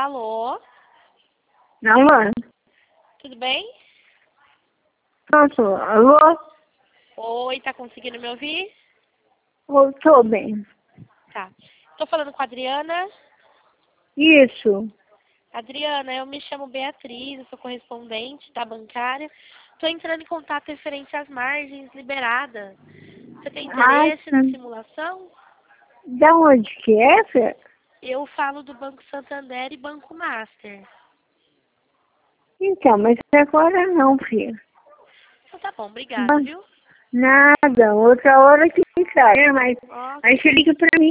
Alô? Alô? Tudo bem? Pronto, alô? Oi, tá conseguindo me ouvir? Eu tô bem. Tá. Tô falando com a Adriana. Isso. Adriana, eu me chamo Beatriz, eu sou correspondente da bancária. Tô entrando em contato referente às margens liberadas. Você tem Ah, interesse na simulação? da onde que é, Fê? Eu falo do Banco Santander e Banco Master. Então, mas agora não, filho. Então tá bom, obrigada, viu? Nada, outra hora que entrar, mas Ok. aí você liga pra mim.